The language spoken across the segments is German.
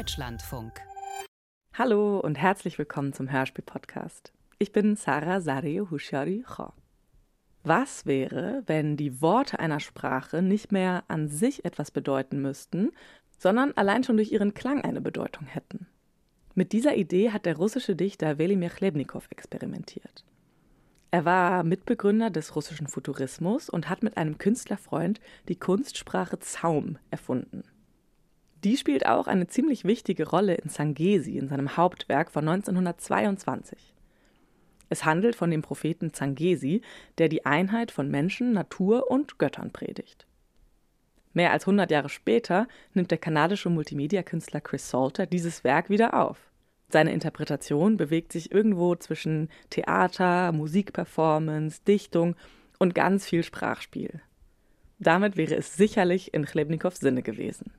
Deutschlandfunk. Hallo und herzlich willkommen zum Hörspiel-Podcast. Ich bin Sara Zario Hushari Kho. Was wäre, wenn die Worte einer Sprache nicht mehr an sich etwas bedeuten müssten, sondern allein schon durch ihren Klang eine Bedeutung hätten? Mit dieser Idee hat der russische Dichter Velimir Chlebnikow experimentiert. Er war Mitbegründer des russischen Futurismus und hat mit einem Künstlerfreund die Kunstsprache Zaum erfunden. Die spielt auch eine ziemlich wichtige Rolle in Zangesi, in seinem Hauptwerk von 1922. Es handelt von dem Propheten Zangesi, der die Einheit von Menschen, Natur und Göttern predigt. Mehr als 100 Jahre später nimmt der kanadische Multimedia-Künstler Chris Salter dieses Werk wieder auf. Seine Interpretation bewegt sich irgendwo zwischen Theater, Musikperformance, Dichtung und ganz viel Sprachspiel. Damit wäre es sicherlich in Chlebnikows Sinne gewesen.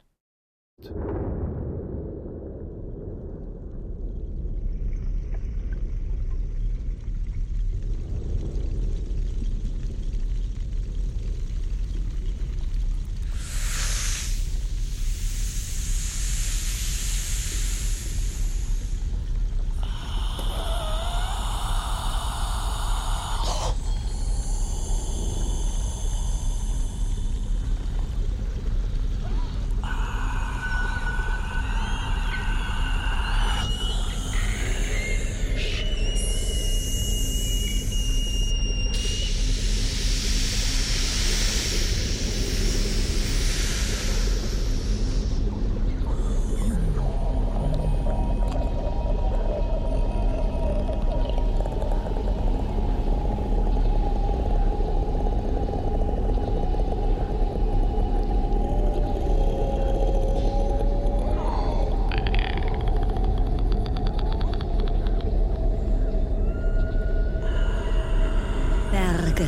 Berge.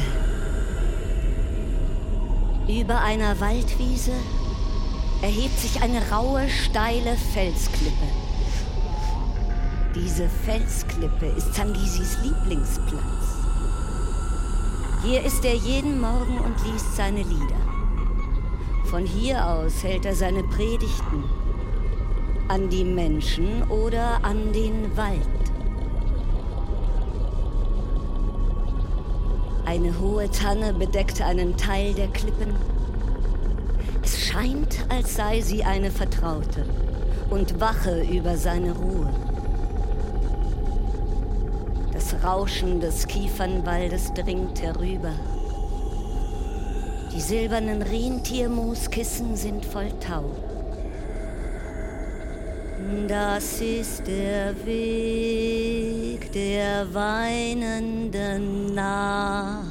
Über einer Waldwiese erhebt sich eine raue, steile Felsklippe. Diese Felsklippe ist Zangesis Lieblingsplatz. Hier ist er jeden Morgen und liest seine Lieder. Von hier aus hält er seine Predigten an die Menschen oder an den Wald. Eine hohe Tanne bedeckt einen Teil der Klippen. Es scheint, als sei sie eine Vertraute und wache über seine Ruhe. Das Rauschen des Kiefernwaldes dringt herüber. Die silbernen Rentiermooskissen sind voll Tau. Das ist der Weg der weinenden Nacht.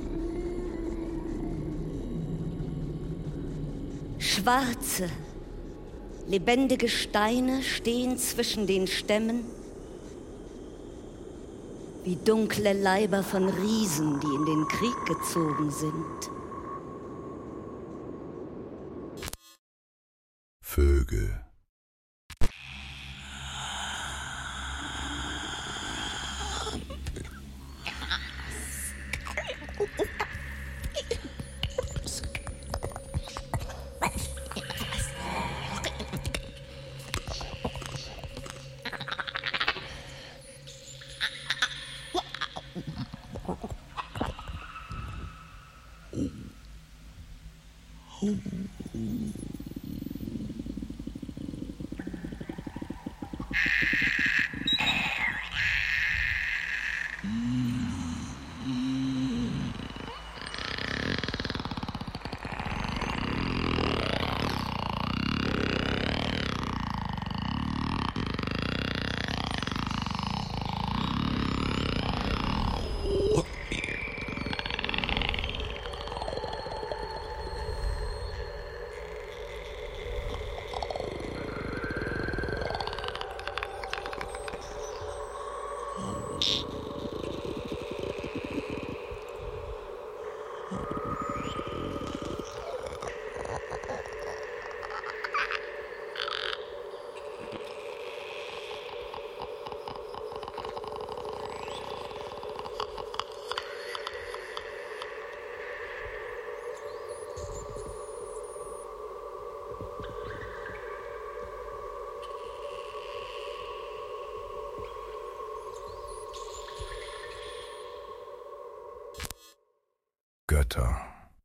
Schwarze, lebendige Steine stehen zwischen den Stämmen, wie dunkle Leiber von Riesen, die in den Krieg gezogen sind. Vögel. Götter.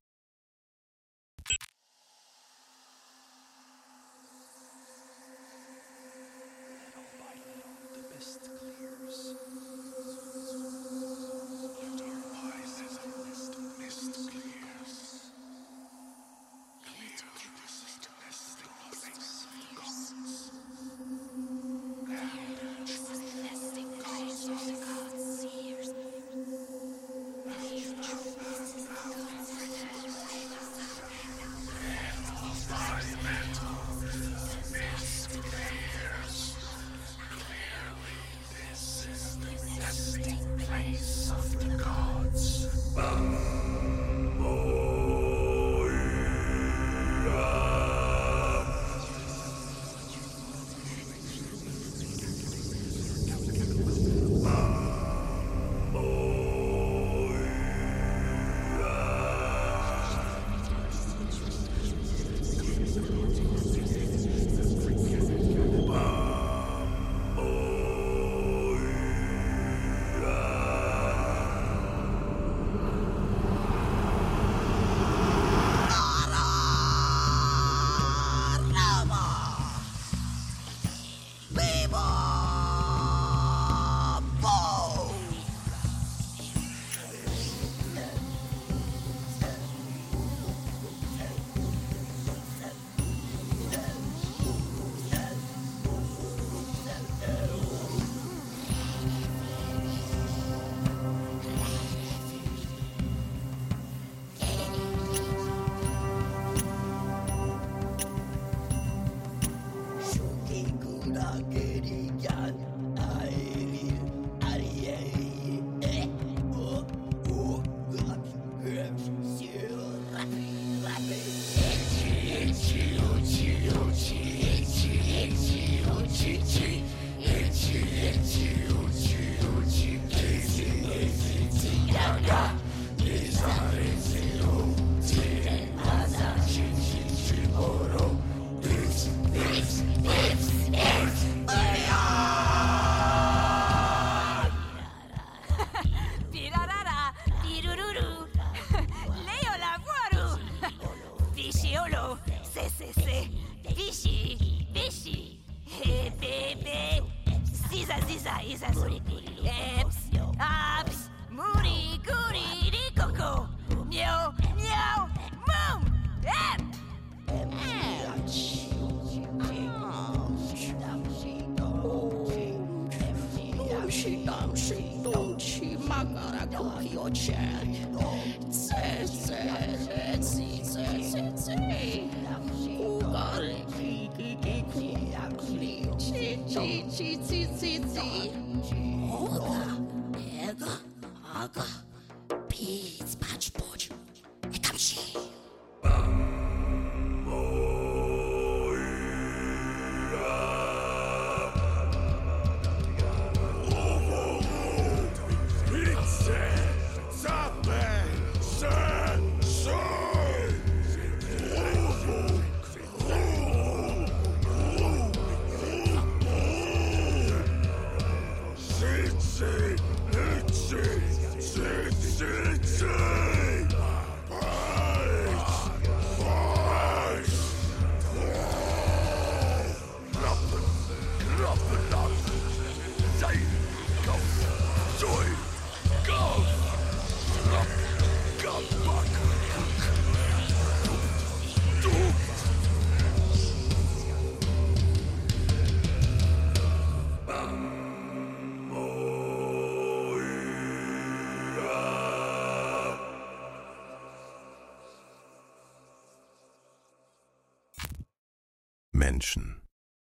Menschen.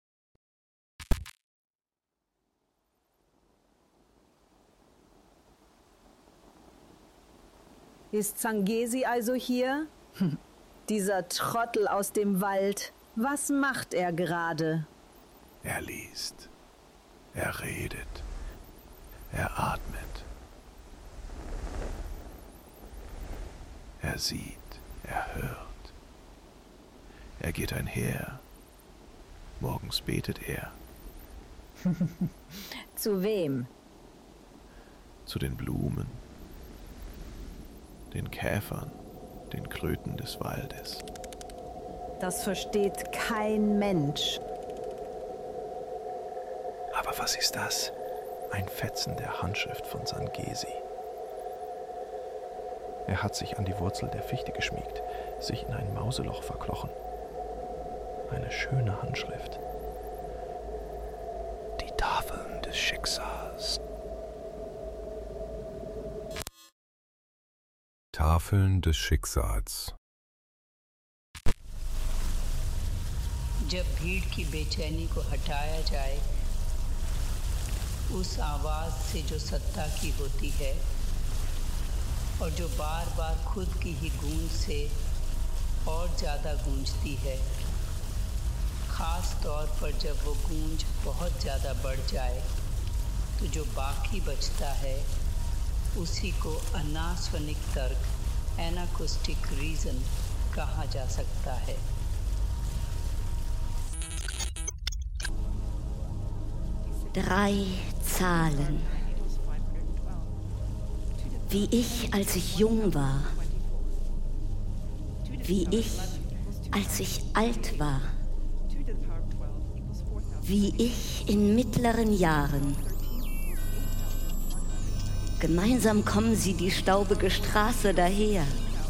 Ist Zangesi also hier? Dieser Trottel aus dem Wald. Was macht er gerade? Er liest. Er redet. Er atmet. Er sieht. Er hört. Er geht einher. Morgens betet er. Zu wem? Zu den Blumen. den Käfern, den Kröten des Waldes. Das versteht kein Mensch. Aber was ist das? Ein Fetzen der Handschrift von Sangesi. Er hat sich an die Wurzel der Fichte geschmiegt, sich in ein Mauseloch verkrochen. Eine schöne Handschrift. Die Tafeln des Schicksals. Tafeln des Schicksals. जब भीड़ की बेचैनी को हटाया जाए, उस आवाज से जो सत्ता की होती है और जो बार बार खुद की ही गूंज से और ज़्यादा गूंजती है, ख़ास तौर पर जब वो गूंज बहुत ज़्यादा बढ़ जाए, तो जो बाकी बचता है उसी को अनास्वनिक तर्क, एनाकोस्टिक रीज़न कहा जा सकता है। Drei Zahlen. Wie ich, als ich jung war. Wie ich, als ich alt war. Wie ich in mittleren Jahren. Gemeinsam kommen sie die staubige Straße daher.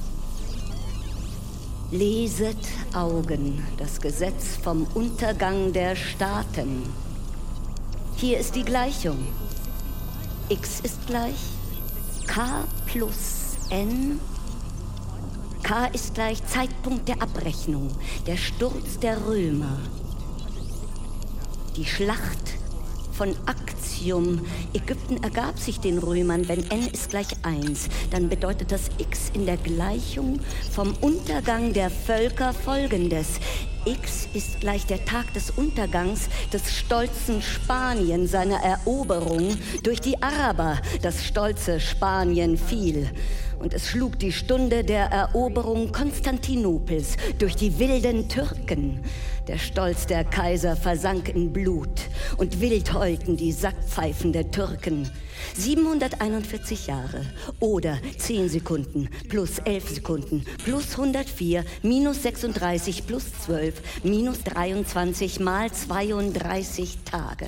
Leset Augen, das Gesetz vom Untergang der Staaten. Hier ist die Gleichung. X ist gleich K plus N. K ist gleich Zeitpunkt der Abrechnung, der Sturz der Römer. Die Schlacht von Actium. Ägypten ergab sich den Römern, wenn N ist gleich 1. Dann bedeutet das X in der Gleichung vom Untergang der Völker folgendes. X ist gleich der Tag des Untergangs des stolzen Spanien, seiner Eroberung durch die Araber. Das stolze Spanien fiel. Und es schlug die Stunde der Eroberung Konstantinopels durch die wilden Türken. Der Stolz der Kaiser versank in Blut und wild heulten die Sackpfeifen der Türken. 741 Jahre oder 10 Sekunden plus 11 Sekunden plus 104 minus 36 plus 12 minus 23 mal 32 Tage.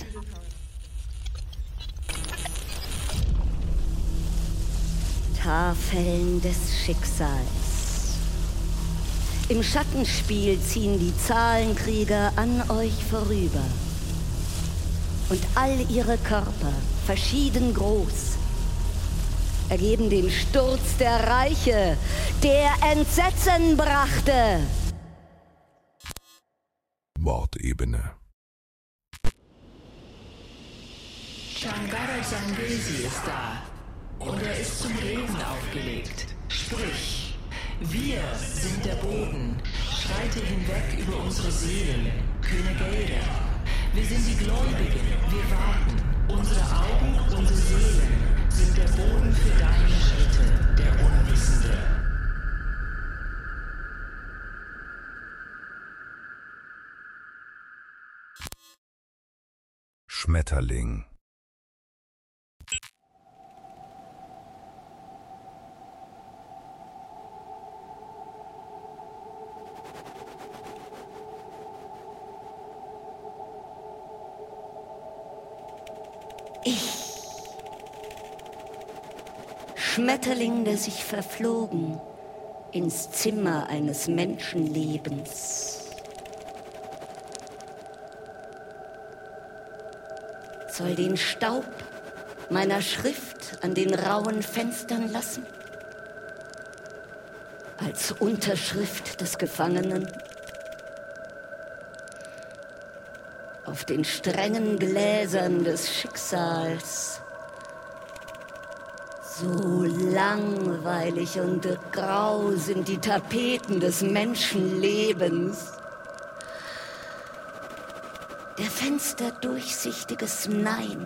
Tafeln des Schicksals. Im Schattenspiel ziehen die Zahlenkrieger an euch vorüber. Und all ihre Körper, verschieden groß, ergeben den Sturz der Reiche, der Entsetzen brachte. Wortebene. Shangara Sangesi ist da. Und er ist zum Reden aufgelegt. Sprich, wir sind der Boden. Schreite hinweg über unsere Seelen, kühne Gelder. Wir sind die Gläubigen, wir warten. Unsere Augen, unsere Seelen sind der Boden für deine Schritte, der Unwissende. Schmetterling. Ich, Schmetterling, der sich verflogen ins Zimmer eines Menschenlebens, soll den Staub meiner Schrift an den rauen Fenstern lassen, als Unterschrift des Gefangenen. Auf den strengen Gläsern des Schicksals. So langweilig und grau sind die Tapeten des Menschenlebens. Der Fenster durchsichtiges Nein.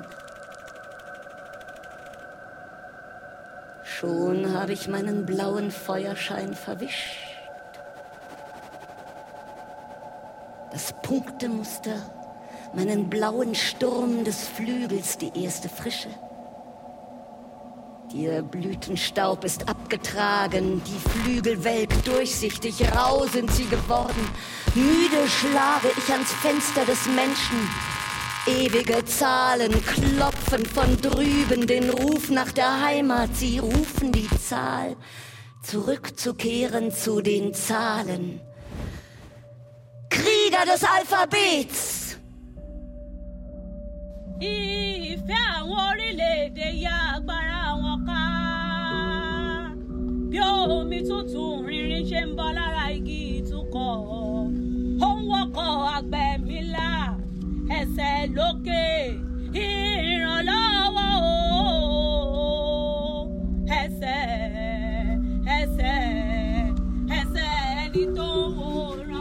Schon habe ich meinen blauen Feuerschein verwischt. Das Punktemuster, meinen blauen Sturm des Flügels, die erste Frische. Ihr Blütenstaub ist abgetragen, die Flügel welk, durchsichtig, rau sind sie geworden. Müde schlage ich ans Fenster des Menschen. Ewige Zahlen klopfen von drüben den Ruf nach der Heimat. Sie rufen die Zahl, zurückzukehren zu den Zahlen. Krieger des Alphabets! Ìfẹ́ àwọn orílẹ̀-èdè ya agbára wọn ká. Bí omi tútù rinrin ṣe ń bọ́ lára igi ìtúkọ̀. Ó ń wọ́kọ̀ àgbẹ̀ mi là, ẹsẹ̀ lókè, ìrànlọ́wọ́ o. Ẹsẹ̀ ẹni tó wòran.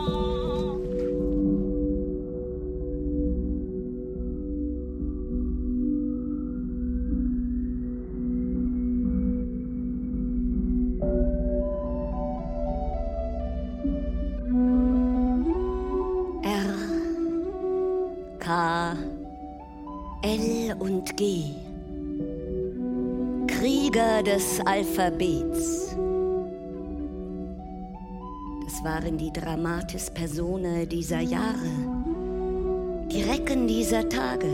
K, L und G. Krieger des Alphabets. Das waren die Dramatis Personae dieser Jahre, die Recken dieser Tage.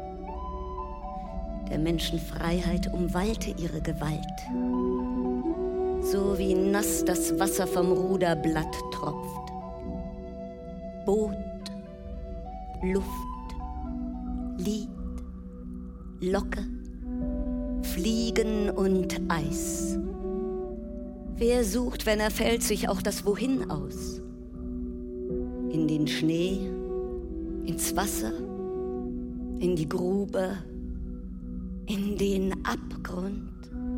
Der Menschenfreiheit umwallte ihre Gewalt, so wie nass das Wasser vom Ruderblatt tropft. Boot, Luft, Lied, Locke, Fliegen und Eis. Wer sucht, wenn er fällt, sich auch das Wohin aus? In den Schnee, ins Wasser, in die Grube, in den Abgrund.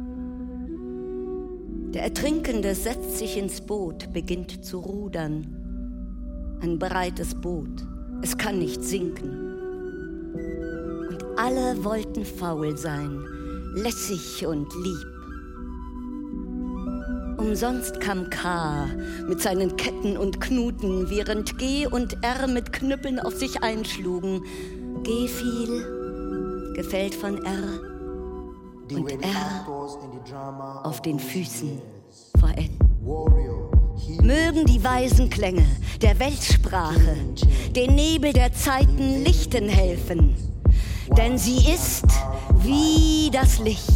Der Ertrinkende setzt sich ins Boot, beginnt zu rudern. Ein breites Boot, es kann nicht sinken. Und alle wollten faul sein, lässig und lieb. Umsonst kam K mit seinen Ketten und Knuten, während G und R mit Knüppeln auf sich einschlugen. G fiel, gefällt von R, und R auf den Füßen vor L. Mögen die weisen Klänge der Weltsprache den Nebel der Zeiten lichten helfen, denn sie ist wie das Licht.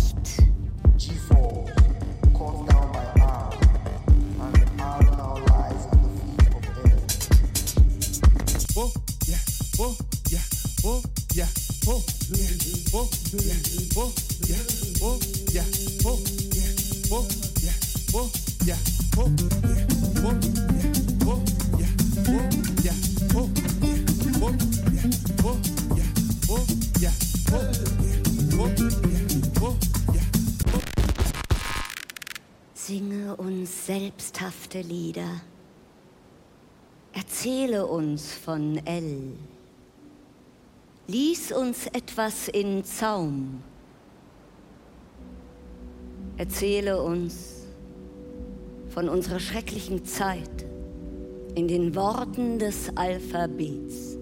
Singe uns selbsthafte Lieder, erzähle uns von L. Lies uns etwas in Zaum, erzähle uns von unserer schrecklichen Zeit in den Worten des Alphabets,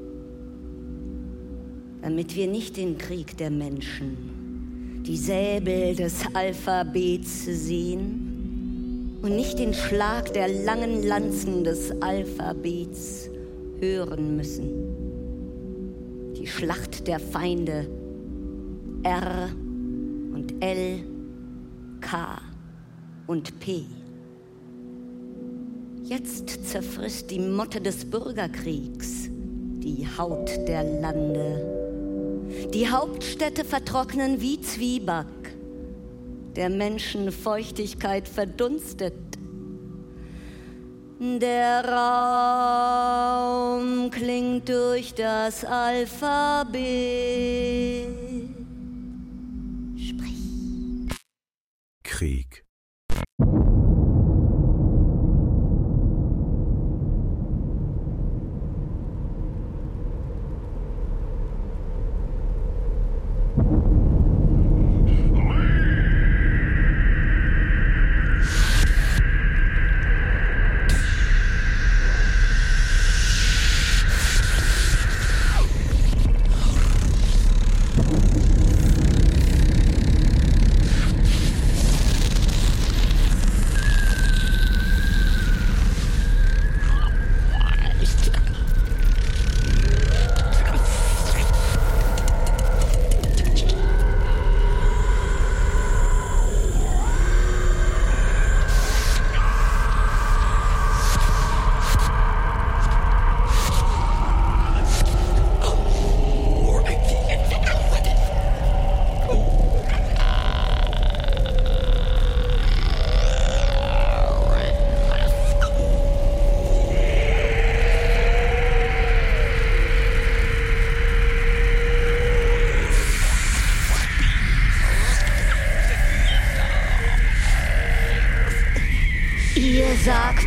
damit wir nicht den Krieg der Menschen, die Säbel des Alphabets sehen und nicht den Schlag der langen Lanzen des Alphabets hören müssen. Die Schlacht der Feinde, R und L, K und P. Jetzt zerfrisst die Motte des Bürgerkriegs die Haut der Lande. Die Hauptstädte vertrocknen wie Zwieback. Der Menschen Feuchtigkeit verdunstet. Der Raum klingt durch das Alphabet. Sprich. Krieg.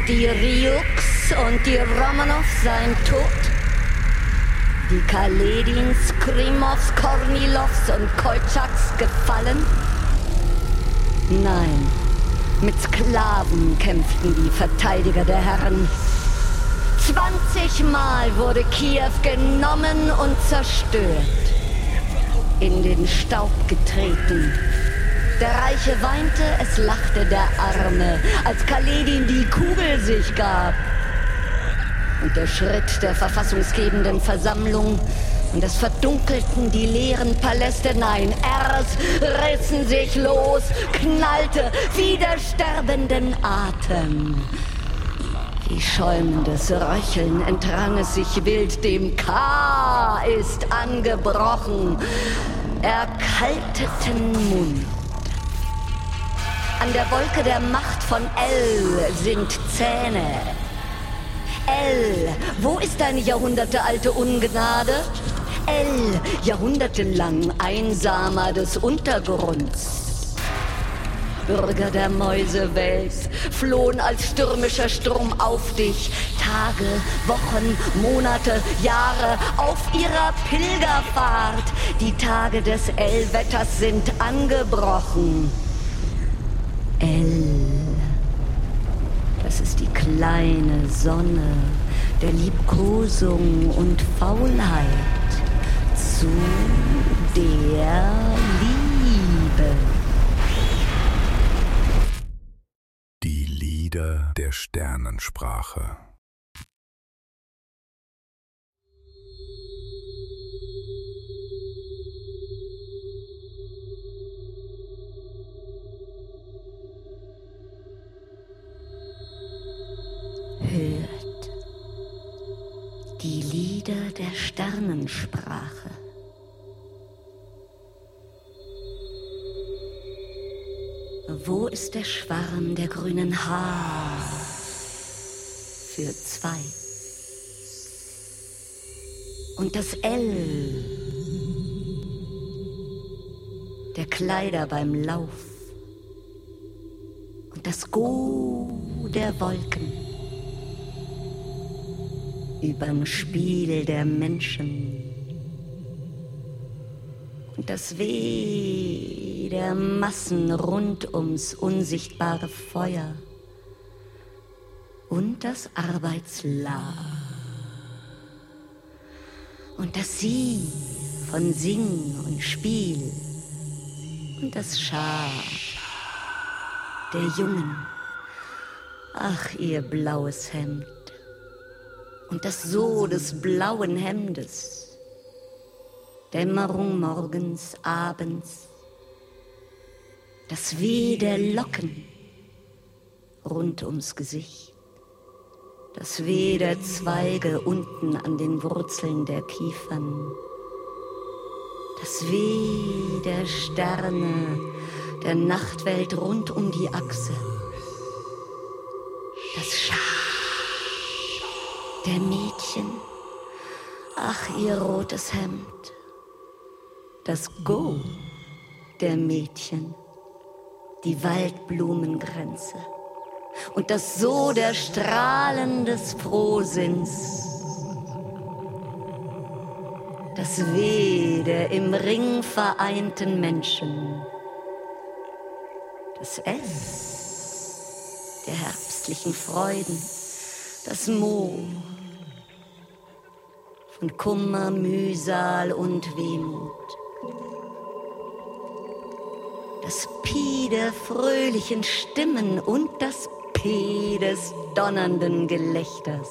Die Ryuks und die Romanov seien tot. Die Kaledins, Krimovs, Kornilovs und Koltschaks gefallen? Nein, mit Sklaven kämpften die Verteidiger der Herren. 20 Mal wurde Kiew genommen und zerstört. In den Staub getreten. Der Reiche weinte, es lachte der Arme, als Kaledin die Kugel sich gab. Und der Schritt der verfassungsgebenden Versammlung, und es verdunkelten die leeren Paläste. Nein, erst rissen sich los, knallte wie der sterbenden Atem. Wie schäumendes Röcheln entrang es sich wild, dem K ist angebrochen, erkalteten Mund. An der Wolke der Macht von L sind Zähne. L, wo ist deine jahrhundertealte Ungnade? L, jahrhundertelang Einsamer des Untergrunds. Bürger der Mäusewelt flohen als stürmischer Sturm auf dich. Tage, Wochen, Monate, Jahre auf ihrer Pilgerfahrt. Die Tage des L-Wetters sind angebrochen. L, das ist die kleine Sonne der Liebkosung und Faulheit zu der Liebe. Die Lieder der Sternensprache. Hört die Lieder der Sternensprache. Wo ist der Schwarm der grünen Haar für zwei? Und das L der Kleider beim Lauf. Und das Go der Wolken überm Spiel der Menschen. Und das Weh der Massen rund ums unsichtbare Feuer. Und das Arbeitslager. Und das Sie von Sing und Spiel. Und das Schar der Jungen. Ach, ihr blaues Hemd. Und das So des blauen Hemdes. Dämmerung morgens, abends. Das Weh der Locken rund ums Gesicht. Das Weh der Zweige unten an den Wurzeln der Kiefern. Das Weh der Sterne der Nachtwelt rund um die Achse. Das Schar der Mädchen. Ach, ihr rotes Hemd. Das Go der Mädchen. Die Waldblumengrenze. Und das So der Strahlen des Frohsinns. Das Weh der im Ring vereinten Menschen. Das S der herbstlichen Freuden. Das Mo von Kummer, Mühsal und Wehmut. Das Pi der fröhlichen Stimmen und das P des donnernden Gelächters.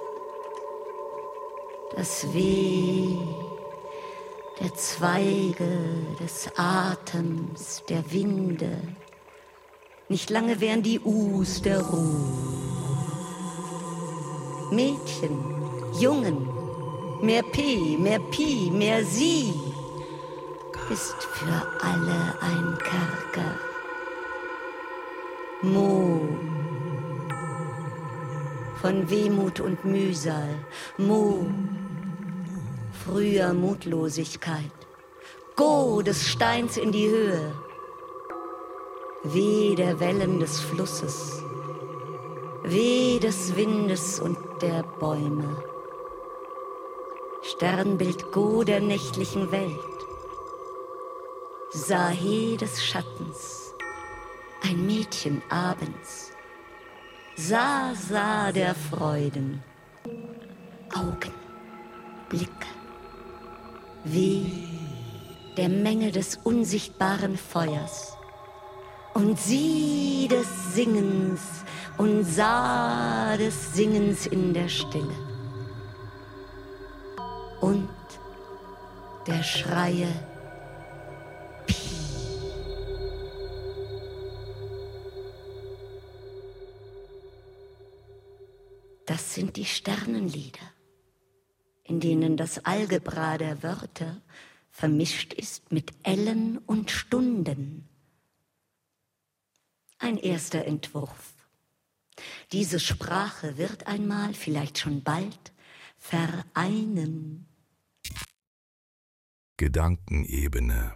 Das Weh der Zweige, des Atems, der Winde. Nicht lange wären die U's der Ruhe. Mädchen, Jungen, mehr P, mehr Pi, mehr Sie, ist für alle ein Kerker. Mo, von Wehmut und Mühsal. Mo, früher Mutlosigkeit. Go des Steins in die Höhe. Weh der Wellen des Flusses. Weh des Windes und der Bäume. Sternbild Go der nächtlichen Welt. Sahe des Schattens, ein Mädchen abends. Sa der Freuden. Augen, Blicke. Weh der Menge des unsichtbaren Feuers. Und sie des Singens und sah des Singens in der Stille. Und der Schreie Pi. Das sind die Sternenlieder, in denen das Algebra der Wörter vermischt ist mit Ellen und Stunden. Ein erster Entwurf. Diese Sprache wird einmal, vielleicht schon bald, vereinen. Gedankenebene.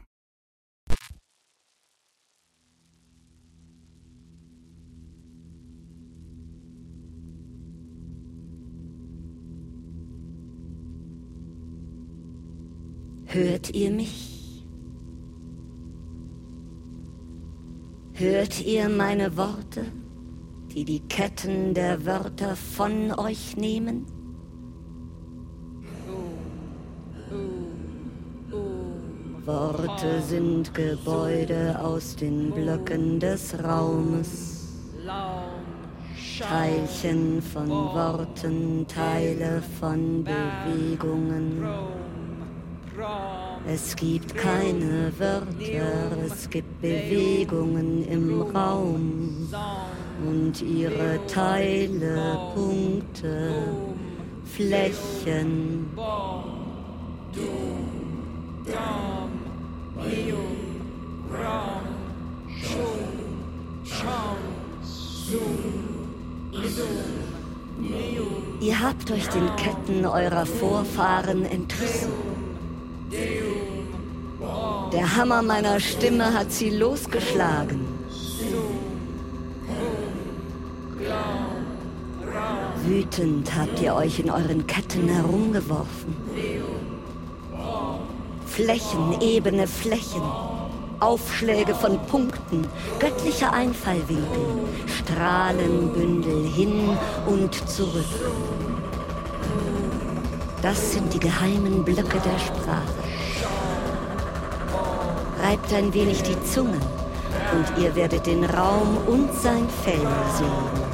Hört ihr mich? Hört ihr meine Worte, die die Ketten der Wörter von euch nehmen? Worte sind Gebäude aus den Blöcken des Raumes. Teilchen von Worten, Teile von Bewegungen. Es gibt keine Wörter, es gibt Bewegungen im Raum und ihre Teile, Punkte, Flächen. Ihr habt euch den Ketten eurer Vorfahren entrissen. Der Hammer meiner Stimme hat sie losgeschlagen. Wütend habt ihr euch in euren Ketten herumgeworfen. Flächen, ebene Flächen, Aufschläge von Punkten, göttlicher Einfallwinkel, Strahlenbündel hin und zurück. Das sind die geheimen Blöcke der Sprache. Reibt ein wenig die Zunge und ihr werdet den Raum und sein Fell sehen.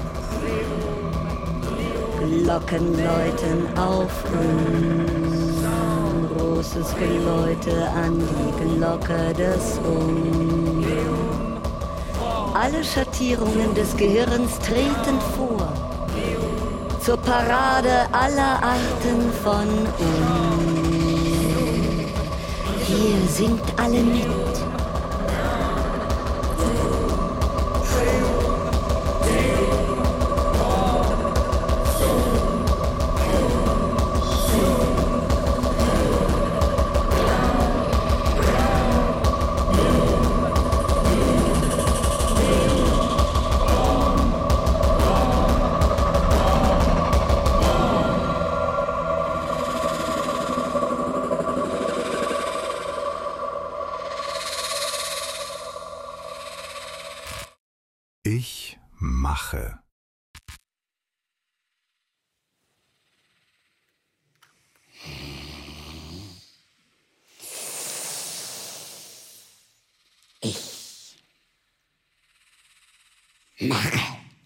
Glocken läuten auf großes Geläute an die Glocke des Alle Schattierungen des Gehirns treten vor, zur Parade aller Arten von Hier singt alle mit. Ich mache. Ich mache.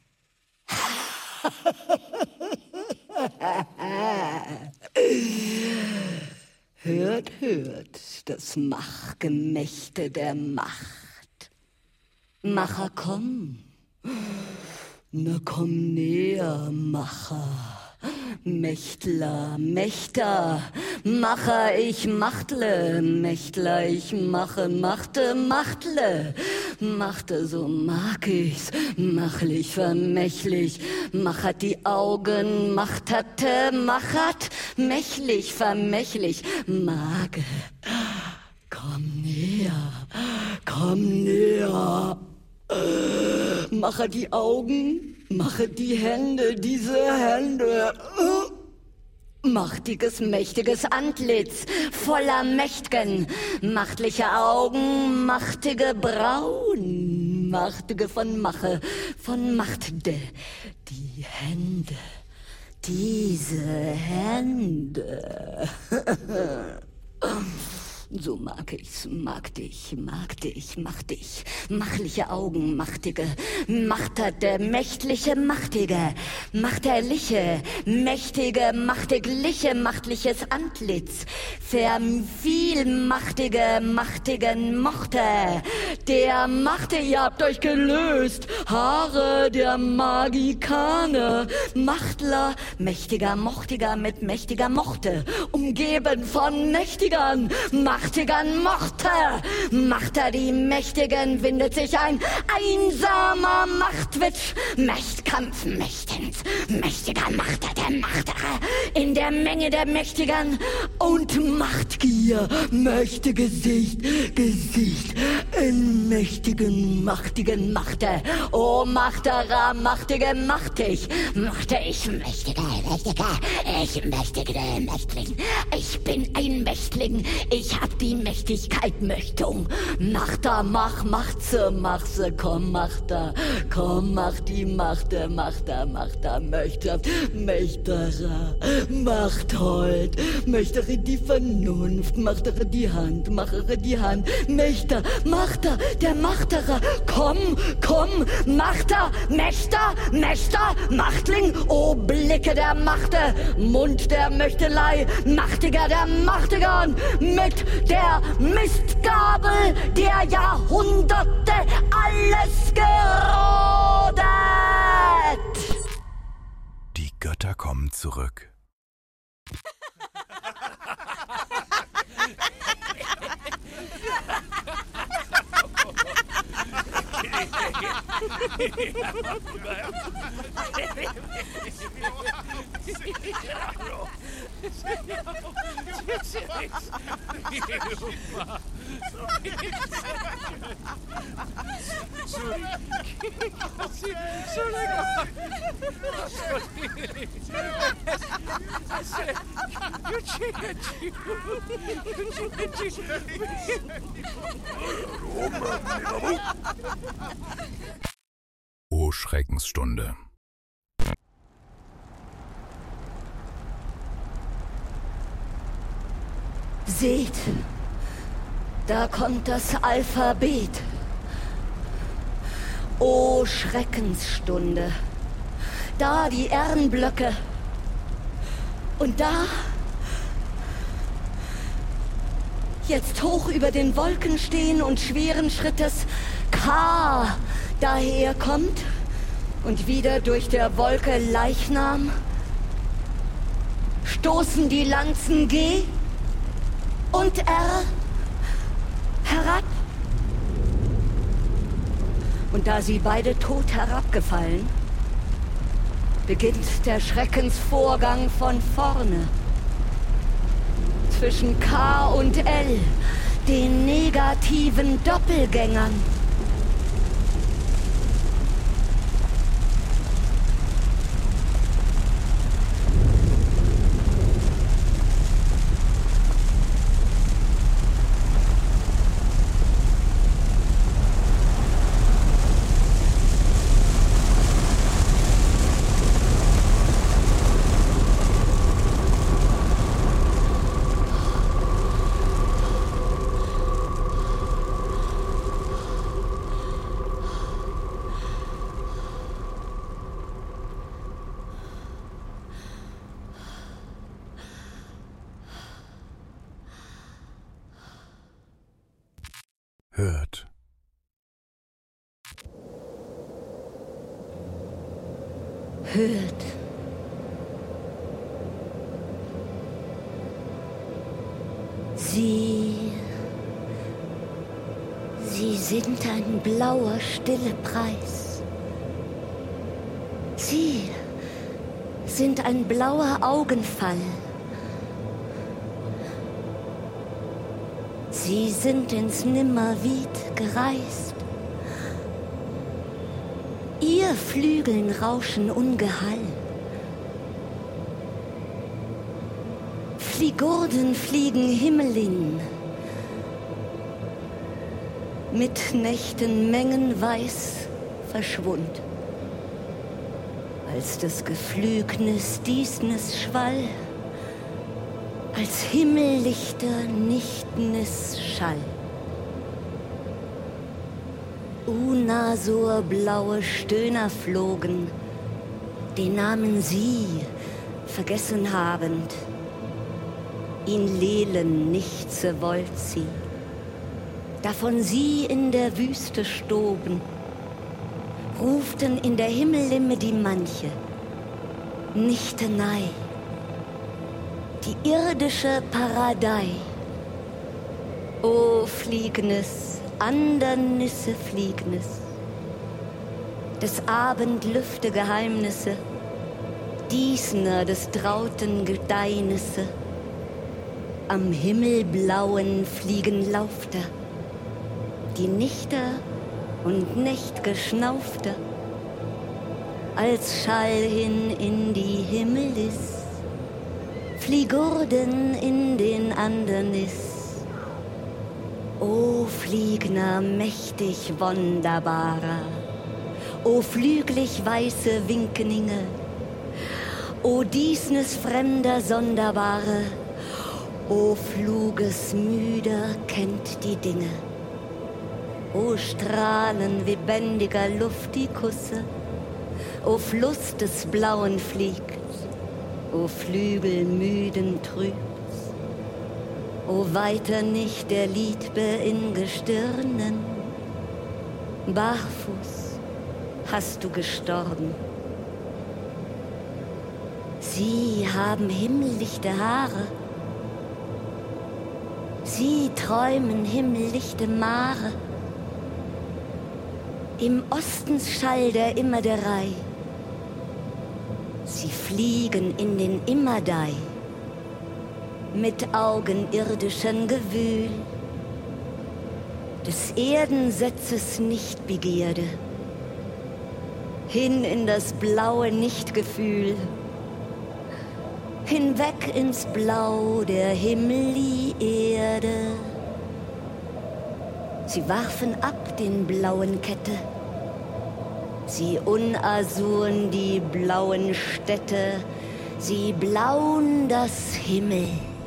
Hört, hört, das Machgemächte der Macht. Macher, komm. Na komm näher, Macher. Mächtler, Mächter, Macher, ich machtle, Mächtler, ich mache, machte, machtle, machte, so mag ich's, machlich, vermächtlich, machert die Augen, macht hatte, machert, mächtlich, vermächtlich, Mage, komm näher, machert die Augen, Mache die Hände, diese Hände. Machtiges, mächtiges Antlitz, voller Mächt'gen, machtliche Augen, machtige Brauen, machtige von Mache, von Machtde. Die Hände, diese Hände. So mag ich's, mag dich, mach dich. Machliche Augen, machtige, machterte, mächtliche, machtige, machterliche, mächtige, machtigliche, machtliches Antlitz, vervielmachtige, machtigen Mochte, der Machte, ihr habt euch gelöst, Haare der Magikane, Machtler, mächtiger, mochtiger mit mächtiger Mochte, umgeben von Mächtigern, Machtigern Mochte, Machter die Mächtigen, windet sich ein einsamer Machtwitsch, Mächtkampf mächtens, mächtiger Machter der Machtere, in der Menge der Mächtigern und Machtgier, möchte Gesicht, in mächtigen, machtigen Machte, o Machterer, machtige, machtig, machte ich mächtiger, ich mächtige Mächtling, ich bin ein Mächtling, ich hab die Mächtigkeit, Möchtung. Machter, machse, komm, Machter, komm, mach die Machter, Möchter, Mächterer, Machthold, Möchtere die Vernunft, Machtere die Hand, Machere die Hand, Mächter, Machter, der Machterer, komm, Machter, Mächter, Machtling, o Blicke der Machte, Mund der Möchtelei, Machtiger der Machtigern, mit der Mistgabel der Jahrhunderte alles gerodet. Die Götter kommen zurück. O Schreckensstunde. Seht, da kommt das Alphabet. O Schreckensstunde. Da die Ehrenblöcke. Und da, jetzt hoch über den Wolken stehen und schweren Schrittes K daherkommt und wieder durch der Wolke Leichnam, stoßen die Lanzen G und R herab. Und da sie beide tot herabgefallen, beginnt der Schreckensvorgang von vorne. Zwischen K und L, den negativen Doppelgängern. Hört. Hört. Sie sind ein blauer, stille Preis. Sie sind ein blauer Augenfall. Sie sind ins Nimmerwied gereist. Ihr 4 Flügeln rauschen ungehall. Fligurden fliegen himmelin, mit Nächten mengenweis verschwund. Als des Geflügnis diesnes Schwall, als Himmellichter nichtnes Schall. Unasur blaue Stöhner flogen, den Namen sie vergessen habend. Ihn lehlen nichts wollt sie, davon sie in der Wüste stoben, ruften in der Himmellimme die manche, nicht nei, die irdische Paradei. O Fliegnis, Andernisse Fliegnis, des Abendlüfte Geheimnisse, Diesner des trauten Gedeinisse, am Himmelblauen fliegen Laufter, die Nichter und Nächt'ge Schnaufter, als Schall hin in die Himmelis, Fligurden in den Andernis. O Fliegner mächtig wunderbarer, o flüglich weiße Winkeninge, o diesnes fremder Sonderbare, o Fluges müder kennt die Dinge, o Strahlen lebendiger Luft die Kusse, o Fluss des Blauen fliegt, o Flügel müden trübt's, o weiter nicht der Liedbe in Gestirnen, barfuß hast du gestorben. Sie haben himmellichte Haare, sie träumen himmellichte Mare, im Ostens Schall der Immerderei, sie fliegen in den Immerdei, mit Augen irdischen Gewühl, des Erdensetzes nicht Begierde, hin in das blaue Nichtgefühl, hinweg ins Blau der Himmeli Erde. Sie warfen ab den blauen Kette, sie unasuren die blauen Städte, sie blauen das Himmel.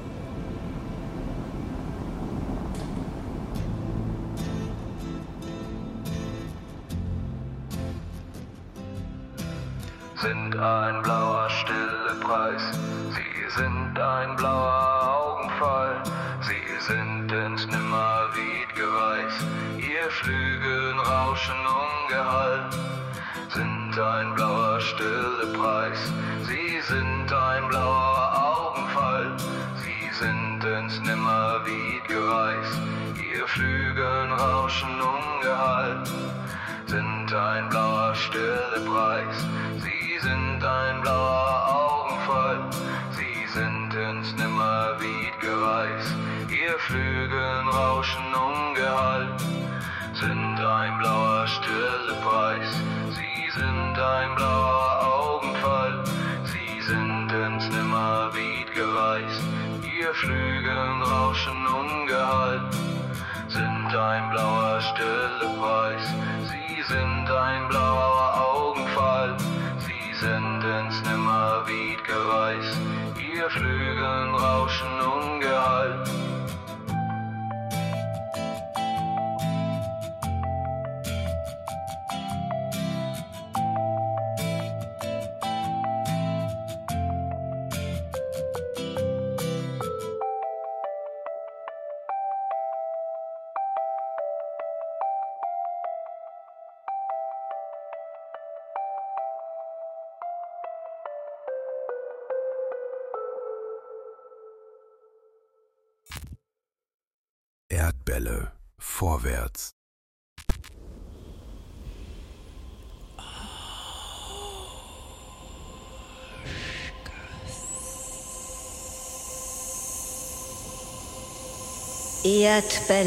Sind ein blauer stille Preis, sie sind ein blauer Augenfall, sie sind ins Nimmerwied geweiß, ihr Flügeln rauschen ungehall. Sind ein blauer stille Preis, sie sind ein blauer Augenfall, sie sind ins Nimmerwied geweiß, ihr Flügeln rauschen ungehall. Sind ein blauer stille Preis, sie sind ein blauer Augenfall, sie sind ins Nimmerwied gereist, ihr Flügeln rauschen ungehall. Sind ein blauer stille Preis, sie sind ein blauer Augenfall, sie sind ins Nimmerwied gereist, ihr Flügeln rauschen ungehall. Sind ein blauer stille Preis, sie sind ein blauer Augenfall, sie sind ins Nimmerwied gereist, ihr Flügeln rauschen ungehall. Erdbälle vorwärts.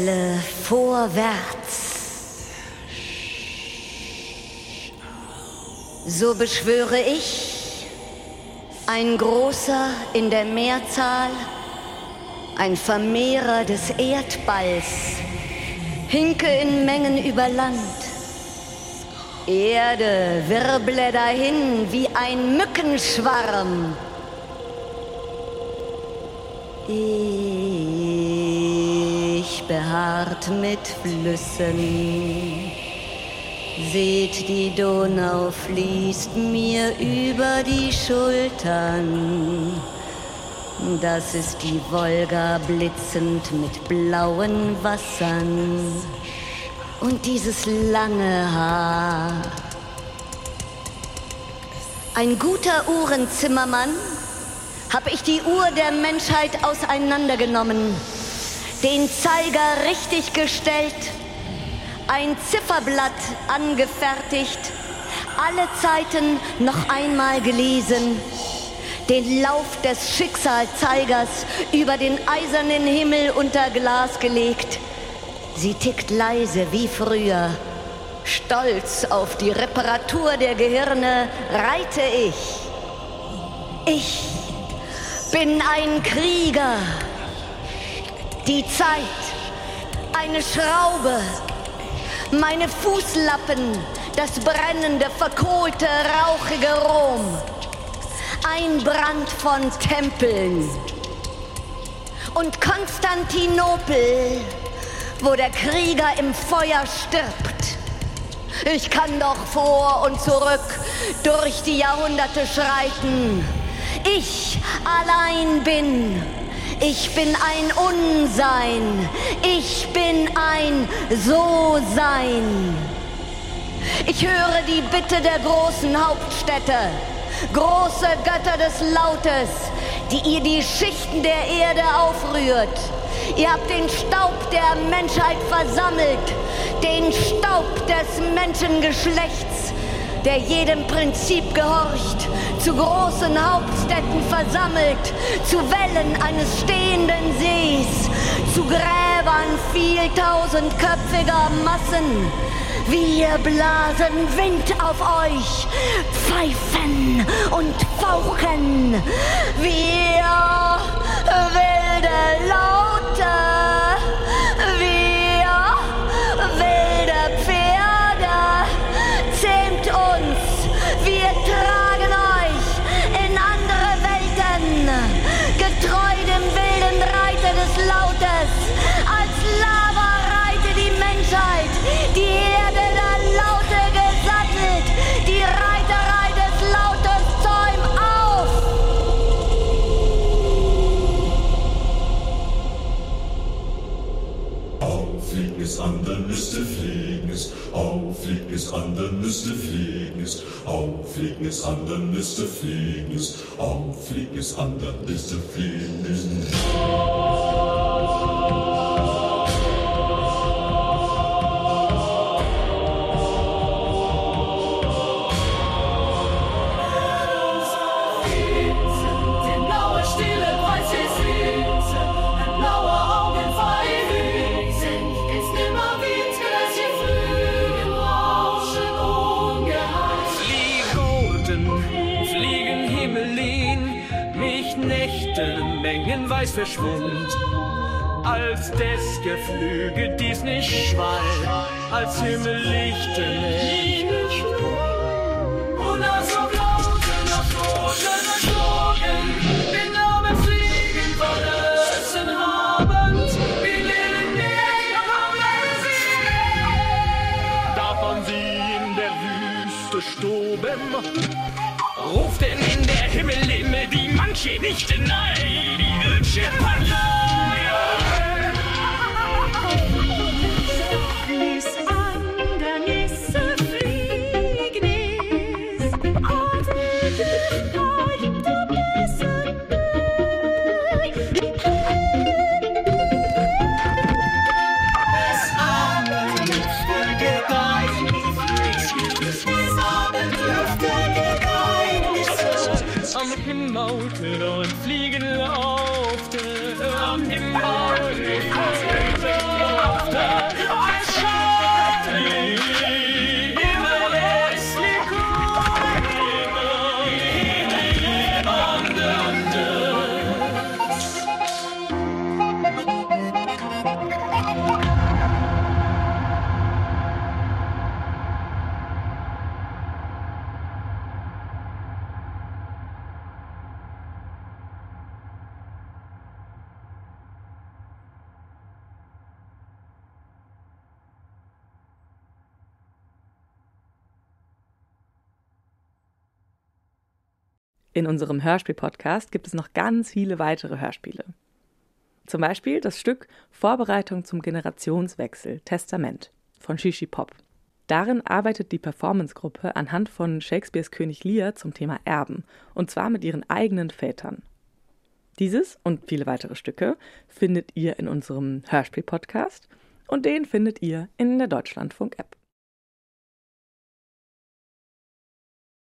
Erdbälle vorwärts. So beschwöre ich, ein Großer in der Mehrzahl, ein Vermehrer des Erdballs, hinke in Mengen über Land. Erde wirble dahin wie ein Mückenschwarm. Ich behaart mit Flüssen. Seht, die Donau fließt mir über die Schultern. Das ist die Wolga blitzend mit blauen Wassern. Und dieses lange Haar. Ein guter Uhrenzimmermann, habe ich die Uhr der Menschheit auseinandergenommen, den Zeiger richtig gestellt, ein Zifferblatt angefertigt, alle Zeiten noch einmal gelesen, den Lauf des Schicksalzeigers über den eisernen Himmel unter Glas gelegt. Sie tickt leise wie früher. Stolz auf die Reparatur der Gehirne reite ich. Ich bin ein Krieger. Die Zeit, eine Schraube. Meine Fußlappen, das brennende, verkohlte, rauchige Rom. Ein Brand von Tempeln. Und Konstantinopel, wo der Krieger im Feuer stirbt. Ich kann doch vor und zurück durch die Jahrhunderte schreiten. Ich allein bin. Ich bin ein Unsein. Ich bin ein So-Sein. Ich höre die Bitte der großen Hauptstädte, große Götter des Lautes, die ihr die Schichten der Erde aufrührt. Ihr habt den Staub der Menschheit versammelt, den Staub des Menschengeschlechts, der jedem Prinzip gehorcht, zu großen Hauptstädten versammelt, zu Wellen eines stehenden Sees, zu Gräbern vieltausendköpfiger Massen. Wir blasen Wind auf euch, pfeifen und fauchen. Wir wilde Laute, wir wilde Pferde, zähmt uns, wir tragen euch in andere Welten, getreu dem wilden Reiter des Lautes, als Lava reite die Menschheit, die Herde der Laute gesattelt, die Reiterei des Lautes zäum auf! Auffliegen ist anderen müsste fliegen ist, auffliegen ist anderen müsste fliegen ist, auffliegen ist anderen müsste fliegen ist, auffliegen ist anderen müsste fliegen ist. Mengenweis verschwund, als des Geflüge dies nicht schwall, als Himmellichte nicht. Und als so Blauten auf Schoten erschlagen, den Namen fliegen verlassen habend, wie Lilien kommen sie. Davon sie in der Wüste stoben, ruft denn in der Himmel die manche nicht nein, die hübsche Lies an der Nisse fliegen ist, atmet euch der Messen es Abendlüfte Geheimnisse, am Himmel und fliegen laufte, am Himmel und fliegen laufte, als Schatten, immer es liegt. In unserem Hörspiel-Podcast gibt es noch ganz viele weitere Hörspiele. Zum Beispiel das Stück Vorbereitung zum Generationswechsel, Testament von Shishi Pop. Darin arbeitet die Performancegruppe anhand von Shakespeares König Lear zum Thema Erben, und zwar mit ihren eigenen Vätern. Dieses und viele weitere Stücke findet ihr in unserem Hörspiel-Podcast und den findet ihr in der Deutschlandfunk-App.